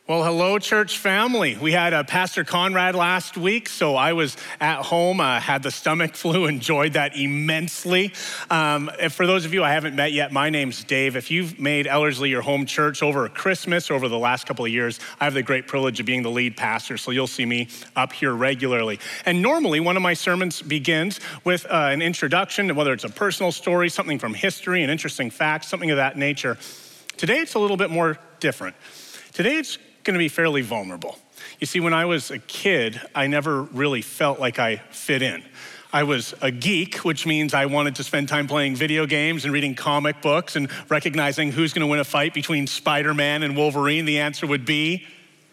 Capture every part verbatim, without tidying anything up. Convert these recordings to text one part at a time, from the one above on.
Well, hello, church family. We had uh, Pastor Conrad last week, so I was at home, uh, had the stomach flu, enjoyed that immensely. Um, and for those of you I haven't met yet, my name's Dave. If you've made Ellerslie your home church over Christmas, over the last couple of years, I have the great privilege of being the lead pastor, so you'll see me up here regularly. And normally, one of my sermons begins with uh, an introduction, whether it's a personal story, something from history, an interesting fact, something of that nature. Today, it's a little bit more different. Today, it's going to be fairly vulnerable. You see, when I was a kid, I never really felt like I fit in. I was a geek, which means I wanted to spend time playing video games and reading comic books and recognizing who's going to win a fight between Spider-Man and Wolverine. The answer would be,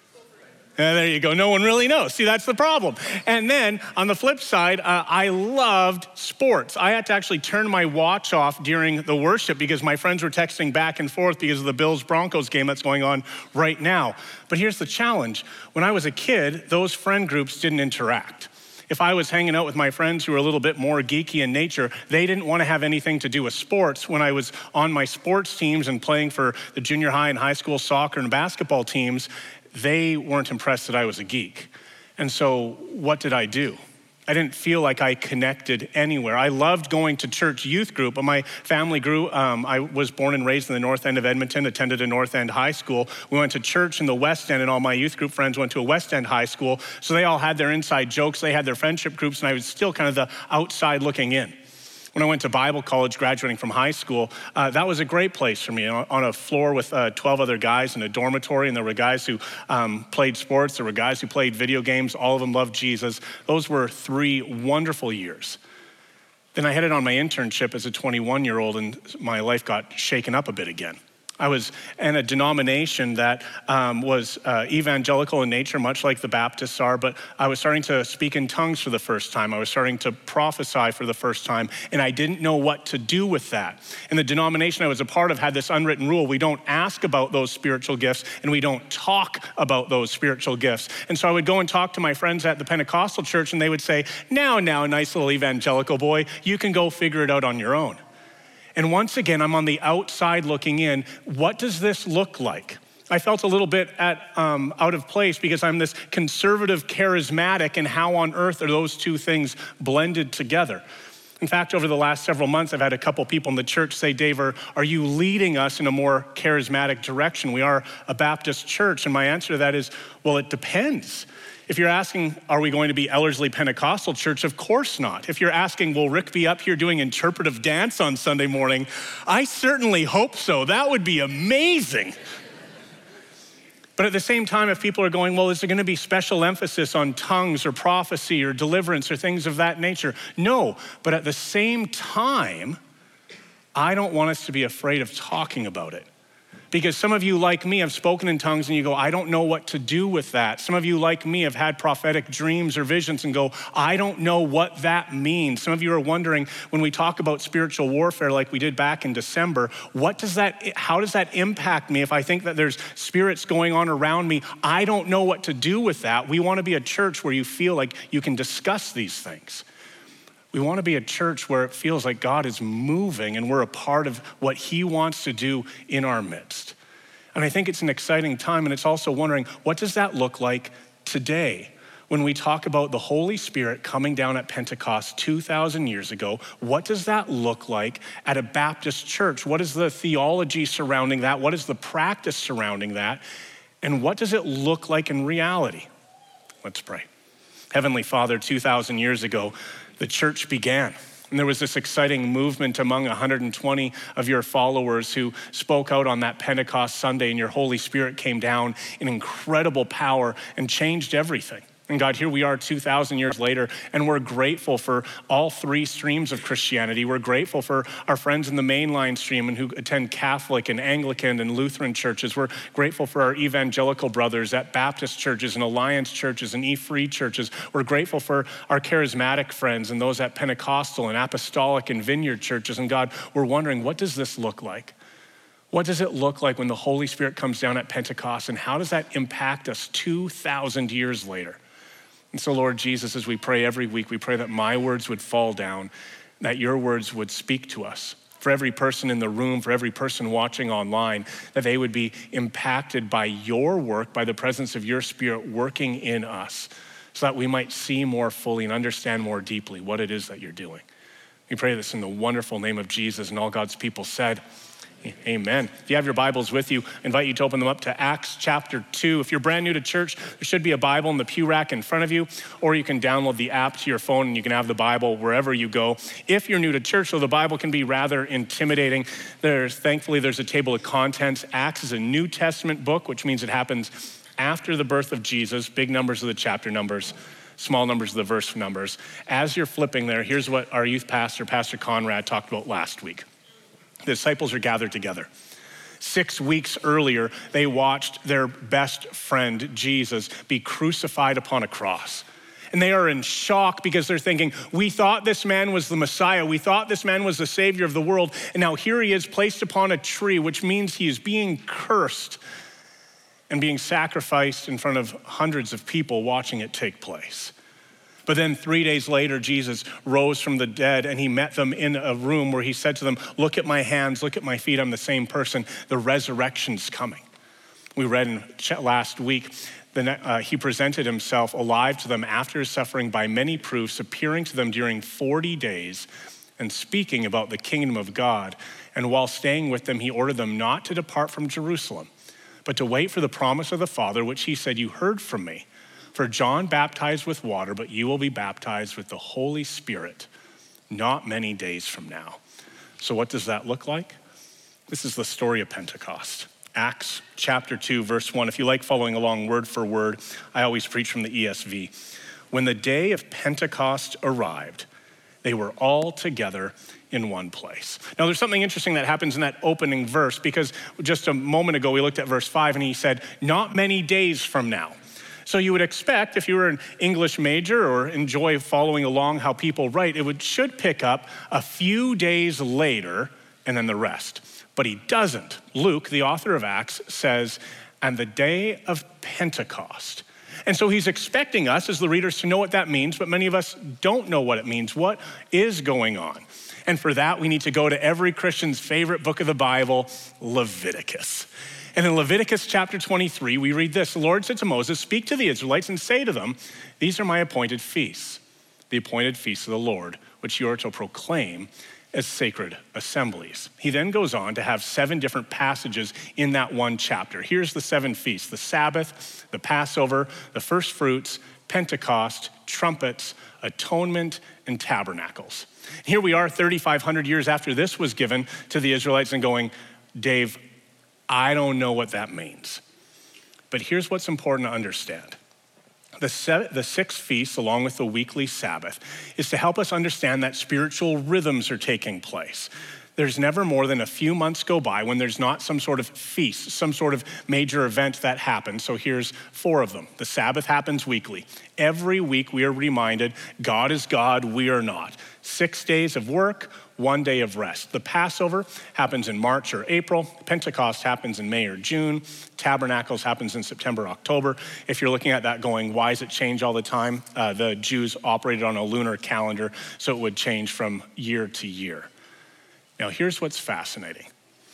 and there you go. No one really knows. See, that's the problem. And then on the flip side, uh, I loved sports. I had to actually turn my watch off during the worship because my friends were texting back and forth because of the Bills-Broncos game that's going on right now. But here's the challenge. When I was a kid, those friend groups didn't interact. If I was hanging out with my friends who were a little bit more geeky in nature, they didn't want to have anything to do with sports. When I was on my sports teams and playing for the junior high and high school soccer and basketball teams, they weren't impressed that I was a geek. And so what did I do? I didn't feel like I connected anywhere. I loved going to church youth group, but my family grew. Um, I was born and raised in the north end of Edmonton, attended a North End high school. We went to church in the West End, and all my youth group friends went to a West End high school. So they all had their inside jokes. They had their friendship groups, and I was still kind of the outside looking in. When I went to Bible college, graduating from high school, uh, that was a great place for me. On a floor with uh, twelve other guys in a dormitory, and there were guys who um, played sports, there were guys who played video games, all of them loved Jesus. Those were three wonderful years. Then I headed on my internship as a twenty-one-year-old, and my life got shaken up a bit again. I was in a denomination that um, was uh, evangelical in nature, much like the Baptists are, but I was starting to speak in tongues for the first time. I was starting to prophesy for the first time, and I didn't know what to do with that. And the denomination I was a part of had this unwritten rule: we don't ask about those spiritual gifts, and we don't talk about those spiritual gifts. And so I would go and talk to my friends at the Pentecostal church, and they would say, now, now, nice little evangelical boy, you can go figure it out on your own. And once again, I'm on the outside looking in. What does this look like? I felt a little bit at, um, out of place because I'm this conservative charismatic, and how on earth are those two things blended together? In fact, over the last several months, I've had a couple people in the church say, Dave, are, are you leading us in a more charismatic direction? We are a Baptist church. And my answer to that is, well, it depends. If you're asking, are we going to be Ellerslie Pentecostal Church? Of course not. If you're asking, will Rick be up here doing interpretive dance on Sunday morning? I certainly hope so. That would be amazing. But at the same time, if people are going, well, is there going to be special emphasis on tongues or prophecy or deliverance or things of that nature? No, but at the same time, I don't want us to be afraid of talking about it. Because some of you, like me, have spoken in tongues and you go, I don't know what to do with that. Some of you, like me, have had prophetic dreams or visions and go, I don't know what that means. Some of you are wondering, when we talk about spiritual warfare like we did back in December, what does that, how does that impact me if I think that there's spirits going on around me? I don't know what to do with that. We want to be a church where you feel like you can discuss these things. We want to be a church where it feels like God is moving and we're a part of what he wants to do in our midst. And I think it's an exciting time, and it's also wondering, what does that look like today? When we talk about the Holy Spirit coming down at Pentecost two thousand years ago, what does that look like at a Baptist church? What is the theology surrounding that? What is the practice surrounding that? And what does it look like in reality? Let's pray. Heavenly Father, two thousand years ago, the church began. And there was this exciting movement among one hundred twenty of your followers who spoke out on that Pentecost Sunday, and your Holy Spirit came down in incredible power and changed everything. And God, here we are two thousand years later, and we're grateful for all three streams of Christianity. We're grateful for our friends in the mainline stream and who attend Catholic and Anglican and Lutheran churches. We're grateful for our evangelical brothers at Baptist churches and Alliance churches and E-Free churches. We're grateful for our charismatic friends and those at Pentecostal and Apostolic and Vineyard churches. And God, we're wondering, what does this look like? What does it look like when the Holy Spirit comes down at Pentecost, and how does that impact us two thousand years later? And so, Lord Jesus, as we pray every week, we pray that my words would fall down, that your words would speak to us. for every person in the room, for every person watching online, that they would be impacted by your work, by the presence of your Spirit working in us, so that we might see more fully and understand more deeply what it is that you're doing. We pray this in the wonderful name of Jesus, and all God's people said, amen. If you have your Bibles with you, I invite you to open them up to Acts chapter two. If you're brand new to church, there should be a Bible in the pew rack in front of you, or you can download the app to your phone and you can have the Bible wherever you go. If you're new to church, though, the Bible can be rather intimidating. There's, thankfully, there's a table of contents. Acts is a New Testament book, which means it happens after the birth of Jesus. Big numbers of the chapter numbers, small numbers of the verse numbers. As you're flipping there, here's what our youth pastor, Pastor Conrad, talked about last week. The disciples are gathered together. Six weeks earlier, they watched their best friend, Jesus, be crucified upon a cross. And they are in shock because they're thinking, we thought this man was the Messiah. We thought this man was the Savior of the world. And now here he is placed upon a tree, which means he is being cursed and being sacrificed in front of hundreds of people watching it take place. But then three days later, Jesus rose from the dead and he met them in a room where he said to them, look at my hands, look at my feet, I'm the same person. The resurrection's coming. We read in last week that uh, he presented himself alive to them after his suffering by many proofs, appearing to them during forty days and speaking about the kingdom of God. And while staying with them, he ordered them not to depart from Jerusalem, but to wait for the promise of the Father, which he said, you heard from me. For John baptized with water, but you will be baptized with the Holy Spirit not many days from now. So what does that look like? This is the story of Pentecost. Acts chapter two, verse one. If you like following along word for word, I always preach from the E S V. When the day of Pentecost arrived, they were all together in one place. Now there's something interesting that happens in that opening verse, because just a moment ago we looked at verse five and he said, not many days from now. So you would expect, if you were an English major or enjoy following along how people write, it would should pick up a few days later and then the rest. But he doesn't. Luke, the author of Acts, says, and the day of Pentecost. And so he's expecting us as the readers to know what that means, but many of us don't know what it means. What is going on? And for that, we need to go to every Christian's favorite book of the Bible, Leviticus. And in Leviticus chapter twenty-three, we read this. The Lord said to Moses, speak to the Israelites and say to them, these are my appointed feasts, the appointed feasts of the Lord, which you are to proclaim as sacred assemblies. He then goes on to have seven different passages in that one chapter. Here's the seven feasts: the Sabbath, the Passover, the first fruits, Pentecost, trumpets, atonement, and tabernacles. Here we are thirty-five hundred years after this was given to the Israelites and going, Dave, I don't know what that means. But here's what's important to understand. The, se- the six feasts, along with the weekly Sabbath, is to help us understand that spiritual rhythms are taking place. There's never more than a few months go by when there's not some sort of feast, some sort of major event that happens. So here's four of them. The Sabbath happens weekly. Every week we are reminded God is God, we are not. Six days of work, one day of rest. The Passover happens in March or April. Pentecost happens in May or June. Tabernacles happens in September, October. If you're looking at that going, why does it change all the time? Uh, the Jews operated on a lunar calendar, so it would change from year to year. Now, here's what's fascinating.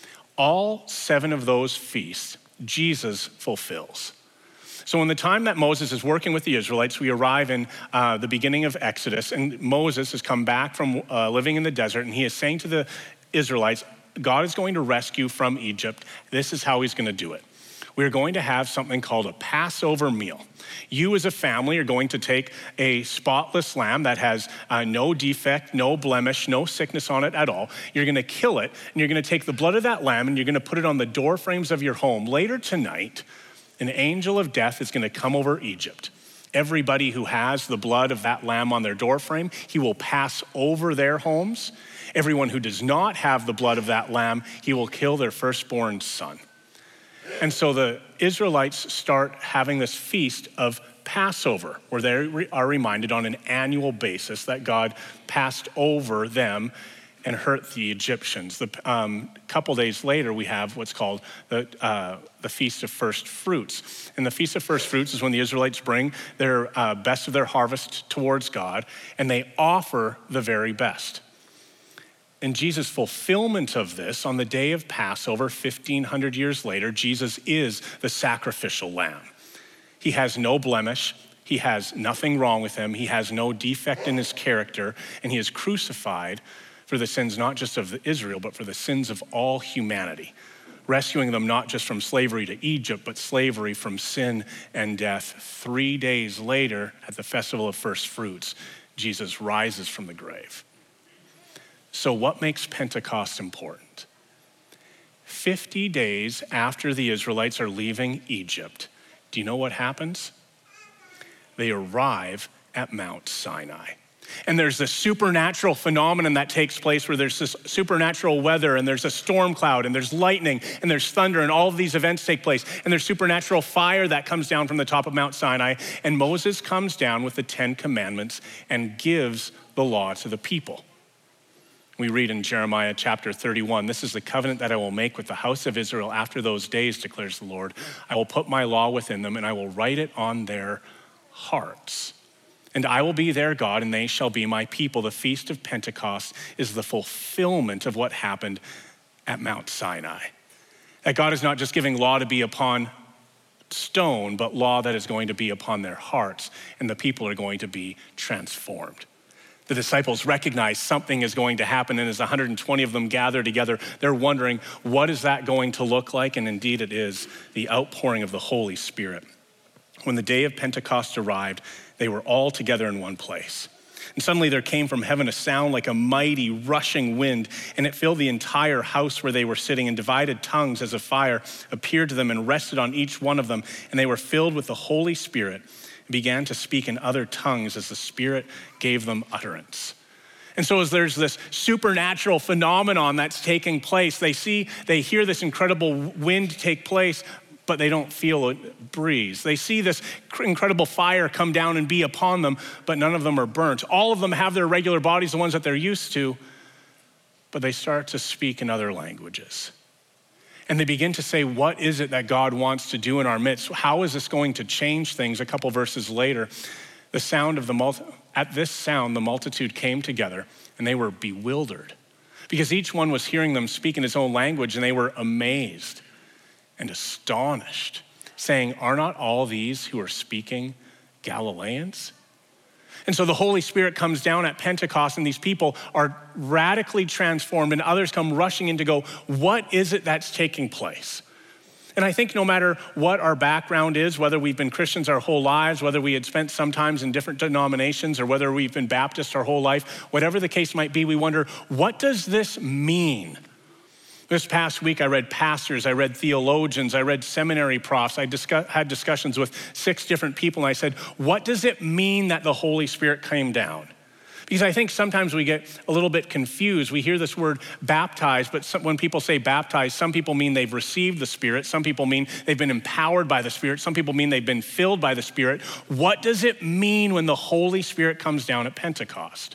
All seven of those feasts, Jesus fulfills. So in the time that Moses is working with the Israelites, we arrive in uh, the beginning of Exodus, and Moses has come back from uh, living in the desert, and he is saying to the Israelites, God is going to rescue from Egypt. This is how he's going to do it. We are going to have something called a Passover meal. You as a family are going to take a spotless lamb that has uh, no defect, no blemish, no sickness on it at all. You're going to kill it, and you're going to take the blood of that lamb, and you're going to put it on the door frames of your home. Later tonight, an angel of death is going to come over Egypt. Everybody who has the blood of that lamb on their doorframe, he will pass over their homes. Everyone who does not have the blood of that lamb, he will kill their firstborn son. And so the Israelites start having this feast of Passover, where they are reminded on an annual basis that God passed over them and hurt the Egyptians. The um, couple days later, we have what's called the, uh, the Feast of First Fruits. And the Feast of First Fruits is when the Israelites bring their uh, best of their harvest towards God, and they offer the very best. in Jesus' fulfillment of this, on the day of Passover, fifteen hundred years later, Jesus is the sacrificial lamb. He has no blemish. He has nothing wrong with him. He has no defect in his character, and he is crucified for the sins not just of Israel, but for the sins of all humanity, rescuing them not just from slavery to Egypt, but slavery from sin and death. Three days later, at the Festival of First Fruits, Jesus rises from the grave. So what makes Pentecost important? fifty days after the Israelites are leaving Egypt, do you know what happens? They arrive at Mount Sinai. And there's this supernatural phenomenon that takes place where there's this supernatural weather, and there's a storm cloud, and there's lightning, and there's thunder, and all of these events take place. And there's supernatural fire that comes down from the top of Mount Sinai. And Moses comes down with the Ten Commandments and gives the law to the people. We read in Jeremiah chapter thirty-one, "This is the covenant that I will make with the house of Israel after those days, declares the Lord. I will put my law within them, and I will write it on their hearts. And I will be their God, and they shall be my people." The Feast of Pentecost is the fulfillment of what happened at Mount Sinai. That God is not just giving law to be upon stone, but law that is going to be upon their hearts, and the people are going to be transformed. The disciples recognize something is going to happen, and as one hundred twenty of them gather together, they're wondering, what is that going to look like? And indeed it is the outpouring of the Holy Spirit. When the day of Pentecost arrived, they were all together in one place. And suddenly there came from heaven a sound like a mighty rushing wind, and it filled the entire house where they were sitting, and divided tongues as a fire appeared to them and rested on each one of them. And they were filled with the Holy Spirit and began to speak in other tongues as the Spirit gave them utterance. And so as there's this supernatural phenomenon that's taking place, they see, they hear this incredible wind take place, but they don't feel a breeze. They see this incredible fire come down and be upon them, but none of them are burnt. All of them have their regular bodies, the ones that they're used to, but they start to speak in other languages. And they begin to say, what is it that God wants to do in our midst? How is this going to change things? A couple verses later, the sound of the multi- at this sound, the multitude came together, and they were bewildered, because each one was hearing them speak in his own language, and they were amazed and astonished, saying, "Are not all these who are speaking Galileans?" And so the Holy Spirit comes down at Pentecost, and these people are radically transformed, and others come rushing in to go, what is it that's taking place? And I think no matter what our background is, whether we've been Christians our whole lives, whether we had spent sometimes in different denominations, or whether we've been Baptist our whole life, whatever the case might be, we wonder, what does this mean? This past week, I read pastors, I read theologians, I read seminary profs. I discuss, had discussions with six different people, and I said, what does it mean that the Holy Spirit came down? Because I think sometimes we get a little bit confused. We hear this word baptized, but some, when people say baptized, some people mean they've received the Spirit. Some people mean they've been empowered by the Spirit. Some people mean they've been filled by the Spirit. What does it mean when the Holy Spirit comes down at Pentecost?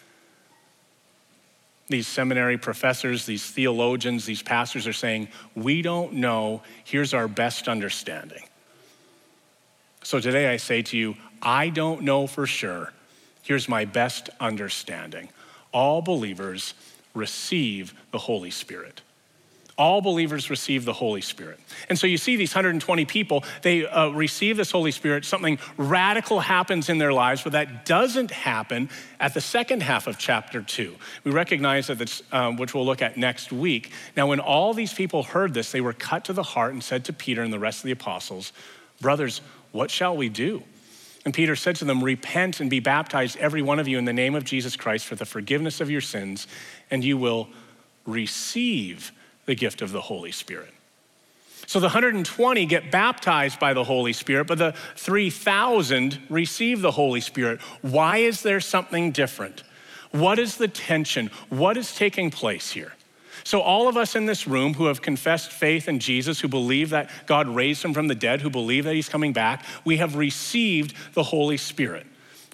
These seminary professors, these theologians, these pastors are saying, we don't know, here's our best understanding. So today I say to you, I don't know for sure, here's my best understanding. All believers receive the Holy Spirit. All believers receive the Holy Spirit. And so you see these one hundred twenty people, they uh, receive this Holy Spirit, something radical happens in their lives, but that doesn't happen at the second half of chapter two. We recognize that, this, um, which we'll look at next week. Now, when all these people heard this, they were cut to the heart and said to Peter and the rest of the apostles, brothers, what shall we do? And Peter said to them, repent and be baptized, every one of you, in the name of Jesus Christ for the forgiveness of your sins, and you will receive the gift of the Holy Spirit. So the one hundred twenty get baptized by the Holy Spirit, but the three thousand receive the Holy Spirit. Why is there something different? What is the tension? What is taking place here? So all of us in this room who have confessed faith in Jesus, who believe that God raised him from the dead, who believe that he's coming back, we have received the Holy Spirit.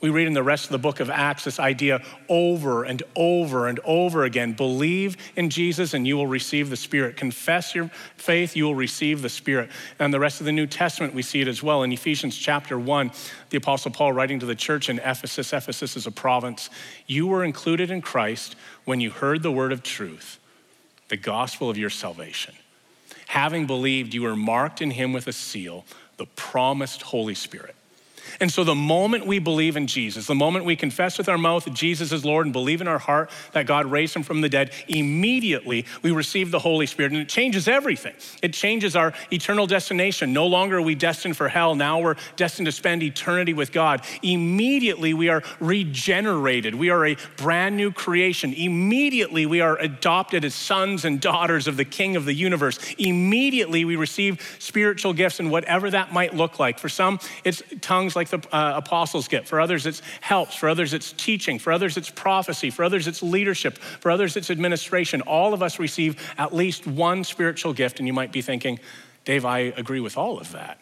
We read in the rest of the book of Acts this idea over and over and over again. Believe in Jesus and you will receive the Spirit. Confess your faith, you will receive the Spirit. And the rest of the New Testament, we see it as well. In Ephesians chapter one, the Apostle Paul writing to the church in Ephesus, Ephesus is a province, you were included in Christ when you heard the word of truth, the gospel of your salvation. Having believed, you were marked in him with a seal, the promised Holy Spirit. And so the moment we believe in Jesus, the moment we confess with our mouth that Jesus is Lord and believe in our heart that God raised him from the dead, immediately we receive the Holy Spirit, and it changes everything. It changes our eternal destination. No longer are we destined for hell. Now we're destined to spend eternity with God. Immediately we are regenerated. We are a brand new creation. Immediately we are adopted as sons and daughters of the King of the universe. Immediately we receive spiritual gifts and whatever that might look like. For some, it's tongues like the uh, apostles get. For others, it's helps. For others, it's teaching. For others, it's prophecy. For others, it's leadership. For others, it's administration. All of us receive at least one spiritual gift. And you might be thinking, Dave, I agree with all of that.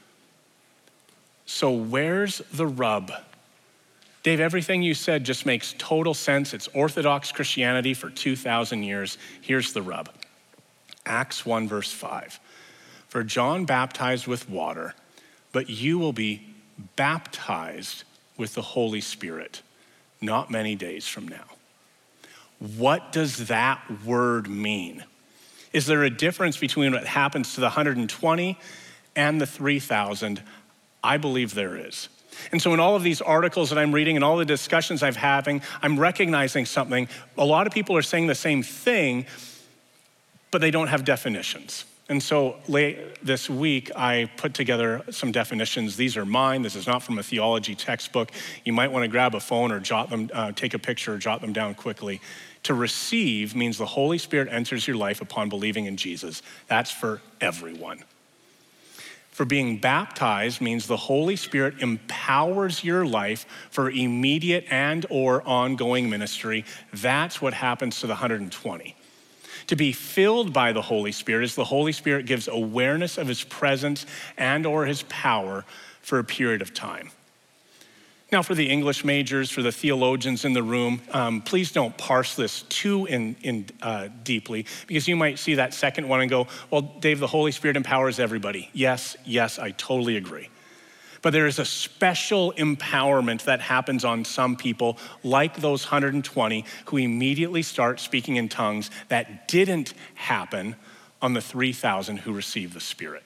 So where's the rub? Dave, everything you said just makes total sense. It's Orthodox Christianity for two thousand years. Here's the rub. Acts one, verse five. For John baptized with water, but you will be baptized with the Holy Spirit not many days from now. What does that word mean? Is there a difference between what happens to the one hundred twenty and the three thousand? I believe there is. And so in all of these articles that I'm reading and all the discussions I'm having, I'm recognizing something. A lot of people are saying the same thing, but they don't have definitions. And so late this week, I put together some definitions. These are mine. This is not from a theology textbook. You might want to grab a phone or jot them, uh, take a picture or jot them down quickly. To receive means the Holy Spirit enters your life upon believing in Jesus. That's for everyone. For being baptized means the Holy Spirit empowers your life for immediate and or ongoing ministry. That's what happens to the one hundred twenty. To be filled by the Holy Spirit is the Holy Spirit gives awareness of his presence and or his power for a period of time. Now for the English majors, for the theologians in the room, um, please don't parse this too in, in, uh, deeply, because you might see that second one and go, well, Dave, the Holy Spirit empowers everybody. Yes, yes, I totally agree. But there is a special empowerment that happens on some people, like those one hundred twenty, who immediately start speaking in tongues that didn't happen on the three thousand who received the Spirit.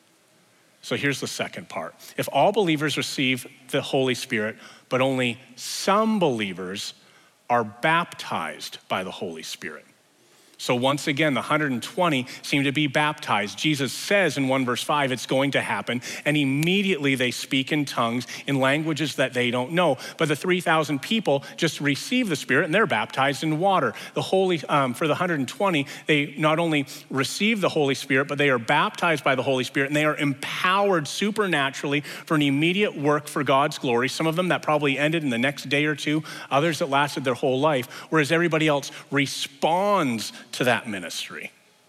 So here's the second part. If all believers receive the Holy Spirit, but only some believers are baptized by the Holy Spirit. So once again, the one hundred twenty seem to be baptized. Jesus says in one verse five, it's going to happen. And immediately they speak in tongues in languages that they don't know. But the three thousand people just receive the Spirit and they're baptized in water. The Holy, um, for the one hundred twenty, they not only receive the Holy Spirit, but they are baptized by the Holy Spirit and they are empowered supernaturally for an immediate work for God's glory. Some of them that probably ended in the next day or two, others that lasted their whole life, whereas everybody else responds to that ministry.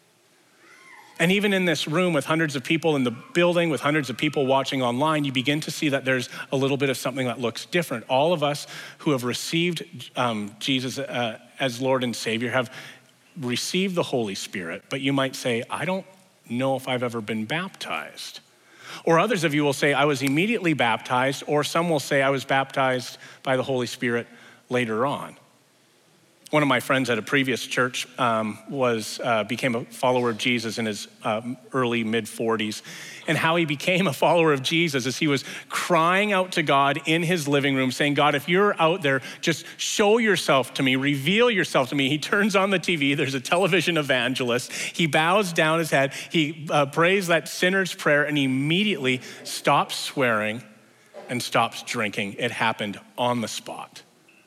And even in this room with hundreds of people in the building, with hundreds of people watching online, you begin to see that there's a little bit of something that looks different. All of us who have received um, Jesus uh, as Lord and Savior have received the Holy Spirit, but you might say, I don't know if I've ever been baptized. Or others of you will say, I was immediately baptized, or some will say, I was baptized by the Holy Spirit later on. One of my friends at a previous church um, was uh, became a follower of Jesus in his um, early mid forties. And how he became a follower of Jesus is he was crying out to God in his living room saying, God, if you're out there, just show yourself to me, reveal yourself to me. He turns on the T V, there's a television evangelist. He bows down his head, he uh, prays that sinner's prayer and he immediately stops swearing and stops drinking. It happened on the spot.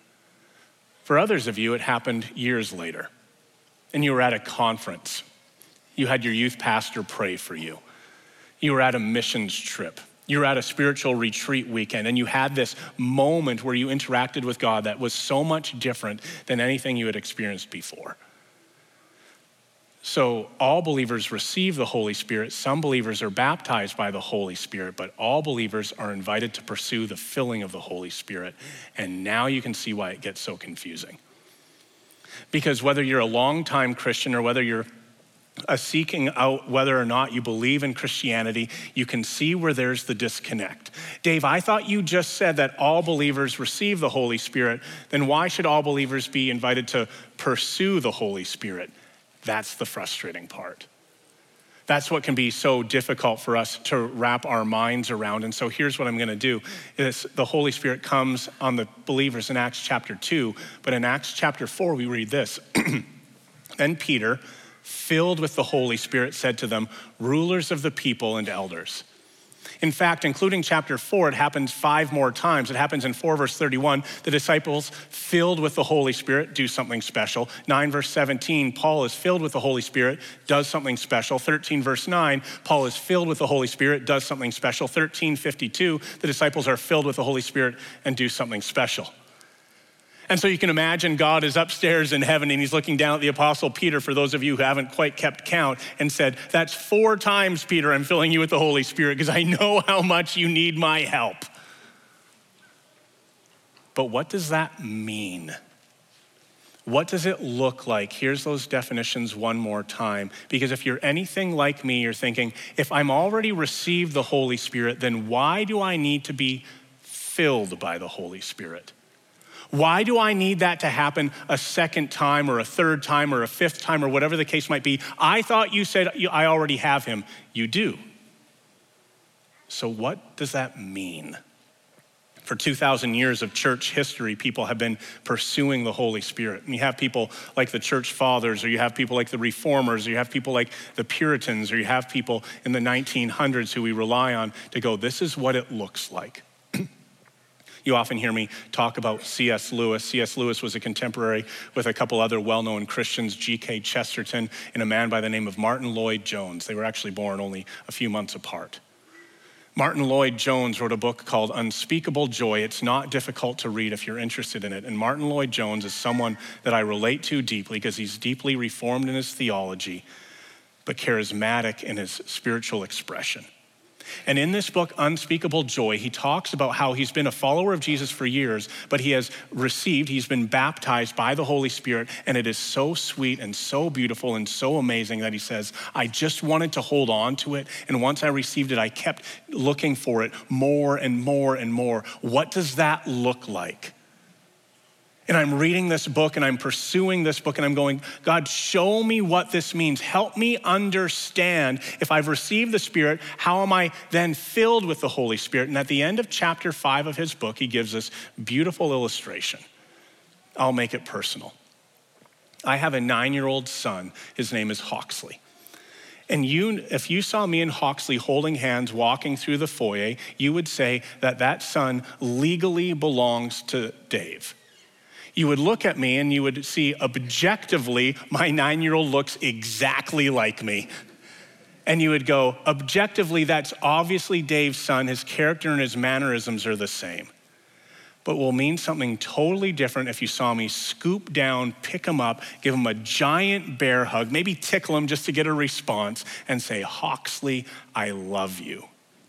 For others of you, it happened years later, and you were at a conference. You had your youth pastor pray for you. You were at a missions trip. You were at a spiritual retreat weekend, and you had this moment where you interacted with God that was so much different than anything you had experienced before. So all believers receive the Holy Spirit. Some believers are baptized by the Holy Spirit, but all believers are invited to pursue the filling of the Holy Spirit. And now you can see why it gets so confusing. Because whether you're a longtime Christian or whether you're a seeking out whether or not you believe in Christianity, you can see where there's the disconnect. Dave, I thought you just said that all believers receive the Holy Spirit. Then why should all believers be invited to pursue the Holy Spirit? That's the frustrating part. That's what can be so difficult for us to wrap our minds around. And so here's what I'm gonna do. Is the Holy Spirit comes on the believers in Acts chapter two, but in Acts chapter four, we read this. Then Peter, filled with the Holy Spirit, said to them, rulers of the people and elders. In fact, including chapter four, it happens five more times. It happens in four verse thirty-one, the disciples filled with the Holy Spirit do something special. nine verse seventeen, Paul is filled with the Holy Spirit, does something special. thirteen verse nine, Paul is filled with the Holy Spirit, does something special. thirteen fifty-two, the disciples are filled with the Holy Spirit and do something special. And so you can imagine God is upstairs in heaven and he's looking down at the apostle Peter, for those of you who haven't quite kept count, and said, that's four times, Peter, I'm filling you with the Holy Spirit because I know how much you need my help. But what does that mean? What does it look like? Here's those definitions one more time. Because if you're anything like me, you're thinking, if I'm already received the Holy Spirit, then why do I need to be filled by the Holy Spirit? Why do I need that to happen a second time or a third time or a fifth time or whatever the case might be? I thought you said I already have him. You do. So what does that mean? For two thousand years of church history, people have been pursuing the Holy Spirit. And you have people like the church fathers, or you have people like the reformers, or you have people like the Puritans, or you have people in the nineteen hundreds who we rely on to go, this is what it looks like. You often hear me talk about C S Lewis. C S Lewis was a contemporary with a couple other well-known Christians, G K Chesterton and a man by the name of Martin Lloyd-Jones. They were actually born only a few months apart. Martin Lloyd-Jones wrote a book called Unspeakable Joy. It's not difficult to read if you're interested in it. And Martin Lloyd-Jones is someone that I relate to deeply because he's deeply reformed in his theology, but charismatic in his spiritual expression. And in this book, Unspeakable Joy, he talks about how he's been a follower of Jesus for years, but he has received, he's been baptized by the Holy Spirit, and it is so sweet and so beautiful and so amazing that he says, I just wanted to hold on to it, and once I received it, I kept looking for it more and more and more. What does that look like? And I'm reading this book and I'm pursuing this book and I'm going, God, show me what this means. Help me understand if I've received the Spirit, how am I then filled with the Holy Spirit? And at the end of chapter five of his book, he gives this beautiful illustration. I'll make it personal. I have a nine-year-old son. His name is Hawksley. And you, if you saw me and Hawksley holding hands walking through the foyer, you would say that that son legally belongs to Dave. You would look at me and you would see objectively, my nine-year-old looks exactly like me. And you would go, objectively, that's obviously Dave's son. His character and his mannerisms are the same. But will mean something totally different if you saw me scoop down, pick him up, give him a giant bear hug, maybe tickle him just to get a response and say, Hawksley, I love you.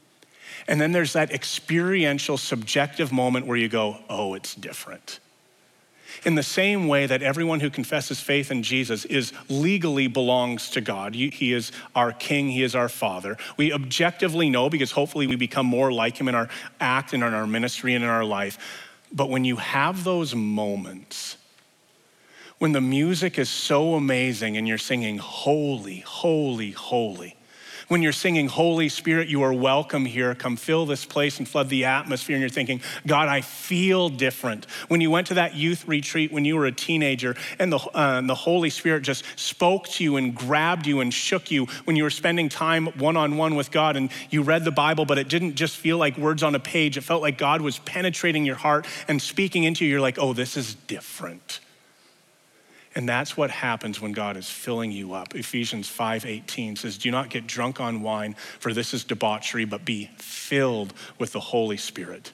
And then there's that experiential, subjective moment where you go, oh, it's different. In the same way that everyone who confesses faith in Jesus is legally belongs to God. He is our King, he is our Father. We objectively know because hopefully we become more like him in our act and in our ministry and in our life. But when you have those moments, when the music is so amazing and you're singing, holy, holy, holy, when you're singing, Holy Spirit, you are welcome here. Come fill this place and flood the atmosphere. And you're thinking, God, I feel different. When you went to that youth retreat when you were a teenager and the, uh, the Holy Spirit just spoke to you and grabbed you and shook you. When you were spending time one-on-one with God and you read the Bible, but it didn't just feel like words on a page. It felt like God was penetrating your heart and speaking into you. You're like, oh, this is different. And that's what happens when God is filling you up. Ephesians five eighteen says, do not get drunk on wine, for this is debauchery, but be filled with the Holy Spirit.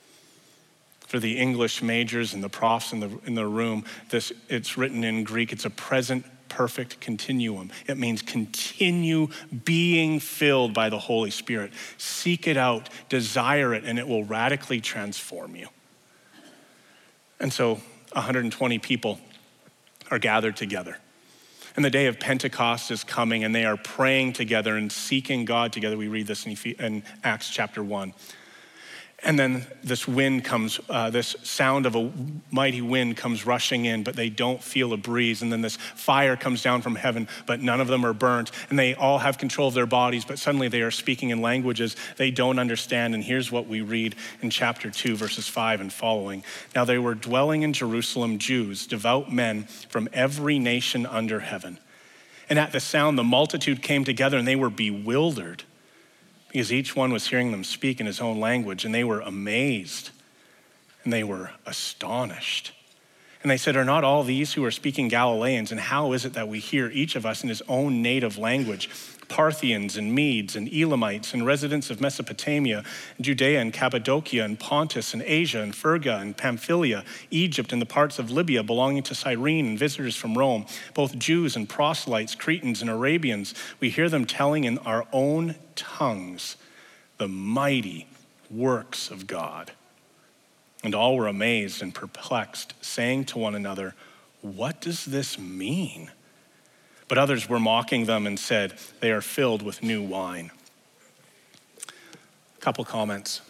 For the English majors and the profs in the, in the room, this it's written in Greek. It's a present perfect continuum. It means continue being filled by the Holy Spirit. Seek it out, desire it, and it will radically transform you. And so one hundred twenty people are gathered together. And the day of Pentecost is coming, and they are praying together and seeking God together. We read this in, in Acts chapter one. And then this wind comes, uh, this sound of a mighty wind comes rushing in, but they don't feel a breeze. And then this fire comes down from heaven, but none of them are burnt. And they all have control of their bodies, but suddenly they are speaking in languages they don't understand. And here's what we read in chapter two, verses five and following. Now they were dwelling in Jerusalem Jews, devout men from every nation under heaven. And at the sound, the multitude came together, and they were bewildered, because each one was hearing them speak in his own language, and they were amazed and they were astonished. And they said, are not all these who are speaking Galileans? And how is it that we hear each of us in his own native language? Parthians and Medes and Elamites and residents of Mesopotamia, Judea and Cappadocia and Pontus and Asia and Phrygia and Pamphylia, Egypt and the parts of Libya belonging to Cyrene and visitors from Rome, both Jews and proselytes, Cretans and Arabians. We hear them telling in our own tongues the mighty works of God. And all were amazed and perplexed, saying to one another, what does this mean? But others were mocking them and said, they are filled with new wine. A couple comments.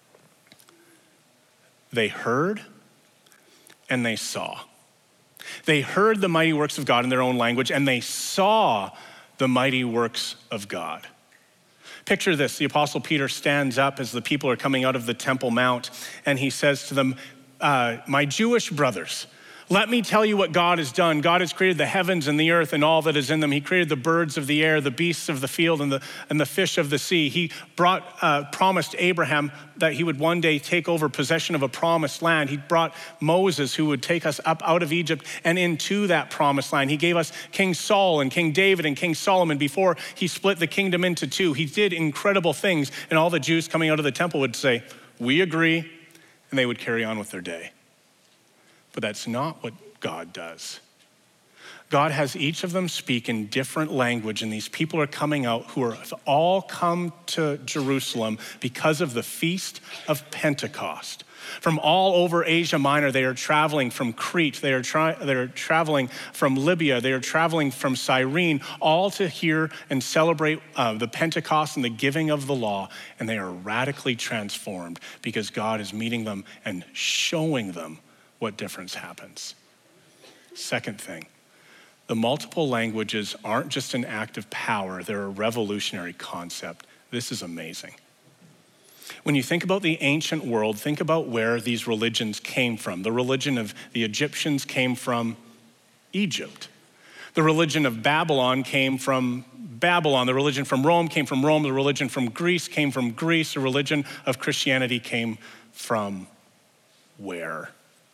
They heard and they saw. They heard the mighty works of God in their own language, and they saw the mighty works of God. Picture this. The Apostle Peter stands up as the people are coming out of the Temple Mount, and he says to them, uh, my Jewish brothers, let me tell you what God has done. God has created the heavens and the earth and all that is in them. He created the birds of the air, the beasts of the field, and the, and the fish of the sea. He brought, uh, promised Abraham that he would one day take over possession of a promised land. He brought Moses, who would take us up out of Egypt and into that promised land. He gave us King Saul and King David and King Solomon before he split the kingdom into two. He did incredible things, and all the Jews coming out of the temple would say, we agree, and they would carry on with their day. But that's not what God does. God has each of them speak in different language, and these people are coming out who are all come to Jerusalem because of the Feast of Pentecost. From all over Asia Minor, they are traveling from Crete, they are, tra- they are traveling from Libya, they are traveling from Cyrene, all to hear and celebrate uh, the Pentecost and the giving of the law, and they are radically transformed because God is meeting them and showing them what difference happens. Second thing, the multiple languages aren't just an act of power, they're a revolutionary concept. This is amazing. When you think about the ancient world, think about where these religions came from. The religion of the Egyptians came from Egypt. The religion of Babylon came from Babylon. The religion from Rome came from Rome. The religion from Greece came from Greece. The religion of Christianity came from where?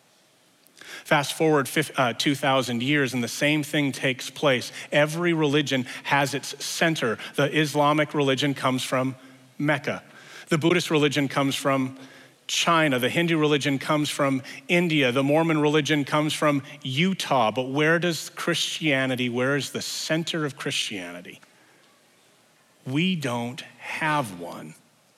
Fast forward two thousand years and the same thing takes place. Every religion has its center. The Islamic religion comes from Mecca. The Buddhist religion comes from China. The Hindu religion comes from India. The Mormon religion comes from Utah. But where does Christianity, where is the center of Christianity? We don't have one.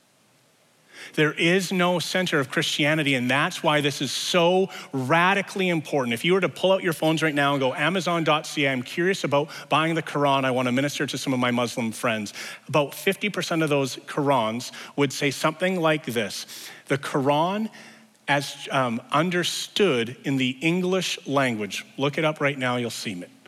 There is no center of Christianity, and that's why this is so radically important. If you were to pull out your phones right now and go amazon dot c a, I'm curious about buying the Quran, I want to minister to some of my Muslim friends. About fifty percent of those Qurans would say something like this: the Quran as um, understood in the English language. Look it up right now, you'll see it.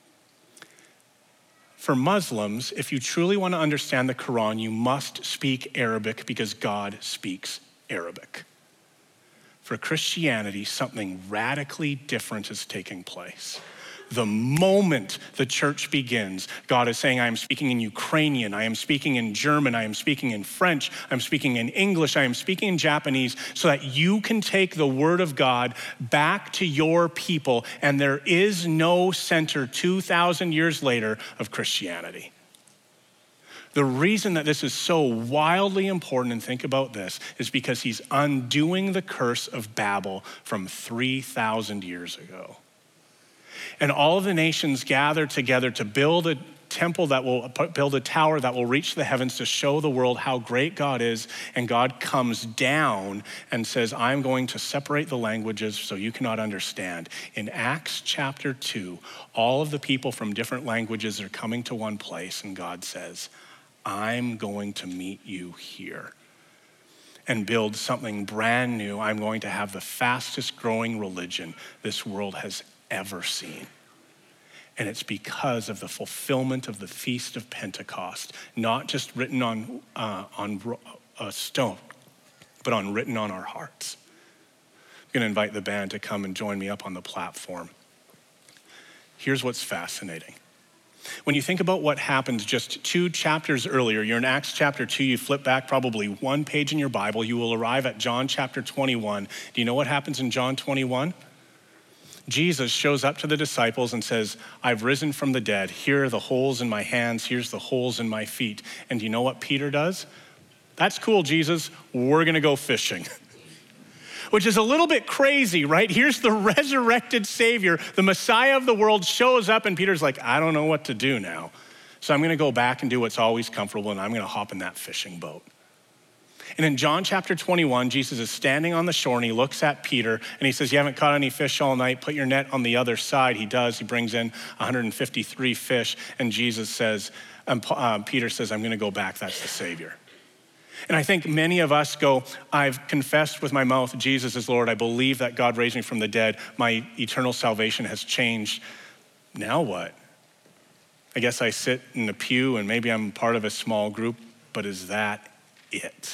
For Muslims, if you truly want to understand the Quran, you must speak Arabic because God speaks Arabic. For Christianity, something radically different is taking place. The moment the church begins, God is saying, I am speaking in Ukrainian, I am speaking in German, I am speaking in French, I'm speaking in English, I am speaking in Japanese, so that you can take the word of God back to your people, and there is no center two thousand years later of Christianity. The reason that this is so wildly important, and think about this, is because he's undoing the curse of Babel from three thousand years ago. And all of the nations gather together to build a temple that will build a tower that will reach the heavens to show the world how great God is. And God comes down and says, I'm going to separate the languages so you cannot understand. In Acts chapter two, all of the people from different languages are coming to one place, and God says, I'm going to meet you here and build something brand new. I'm going to have the fastest growing religion this world has ever seen. And it's because of the fulfillment of the Feast of Pentecost, not just written on, uh, on a stone, but on written on our hearts. I'm gonna invite the band to come and join me up on the platform. Here's what's fascinating. When you think about what happened just two chapters earlier, you're in Acts chapter two, you flip back probably one page in your Bible, you will arrive at John chapter twenty-one. Do you know what happens in John twenty-one? Jesus shows up to the disciples and says, I've risen from the dead. Here are the holes in my hands. Here's the holes in my feet. And do you know what Peter does? That's cool, Jesus. We're gonna go fishing. Which is a little bit crazy, right? Here's the resurrected Savior, the Messiah of the world shows up, and Peter's like, I don't know what to do now. So I'm gonna go back and do what's always comfortable, and I'm gonna hop in that fishing boat. And in John chapter twenty-one, Jesus is standing on the shore and he looks at Peter and he says, you haven't caught any fish all night, put your net on the other side. He does, he brings in one hundred fifty-three fish, and Jesus says, um, uh, Peter says, I'm gonna go back, that's the Savior. And I think many of us go, I've confessed with my mouth, Jesus is Lord. I believe that God raised me from the dead. My eternal salvation has changed. Now what? I guess I sit in the pew and maybe I'm part of a small group, but is that it?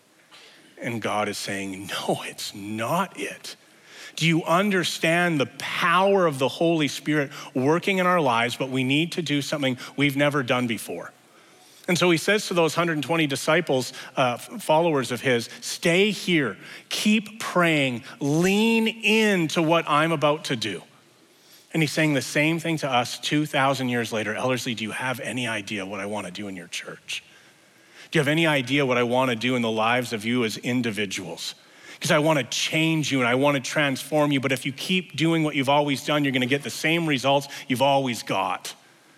And God is saying, no, it's not it. Do you understand the power of the Holy Spirit working in our lives, but we need to do something we've never done before? And so he says to those one hundred twenty disciples, uh, followers of his, stay here, keep praying, lean into what I'm about to do. And he's saying the same thing to us two thousand years later. Ellerslie, do you have any idea what I want to do in your church? Do you have any idea what I want to do in the lives of you as individuals? Because I want to change you and I want to transform you, but if you keep doing what you've always done, you're going to get the same results you've always got.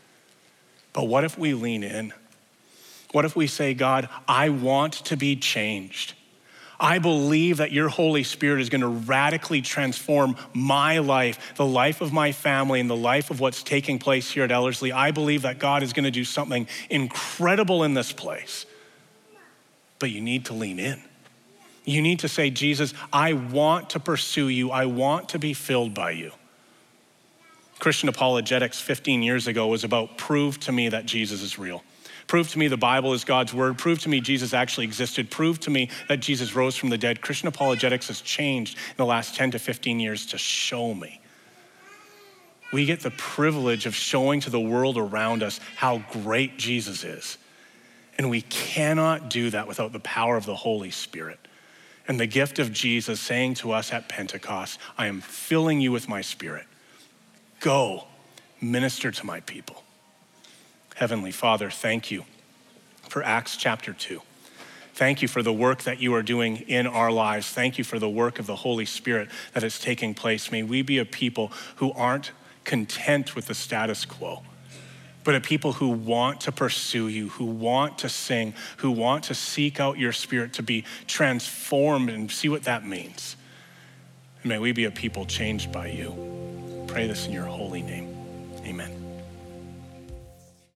But what if we lean in? What if we say, God, I want to be changed. I believe that your Holy Spirit is going to radically transform my life, the life of my family, and the life of what's taking place here at Ellerslie. I believe that God is going to do something incredible in this place. But you need to lean in. You need to say, Jesus, I want to pursue you. I want to be filled by you. Christian apologetics fifteen years ago was about prove to me that Jesus is real. Prove to me the Bible is God's word. Prove to me Jesus actually existed. Prove to me that Jesus rose from the dead. Christian apologetics has changed in the last ten to fifteen years to show me. We get the privilege of showing to the world around us how great Jesus is. And we cannot do that without the power of the Holy Spirit. And the gift of Jesus saying to us at Pentecost, I am filling you with my Spirit. Go, minister to my people. Heavenly Father, thank you for Acts chapter two. Thank you for the work that you are doing in our lives. Thank you for the work of the Holy Spirit that is taking place. May we be a people who aren't content with the status quo, but a people who want to pursue you, who want to sing, who want to seek out your Spirit to be transformed and see what that means. And may we be a people changed by you. Pray this in your holy name. Amen.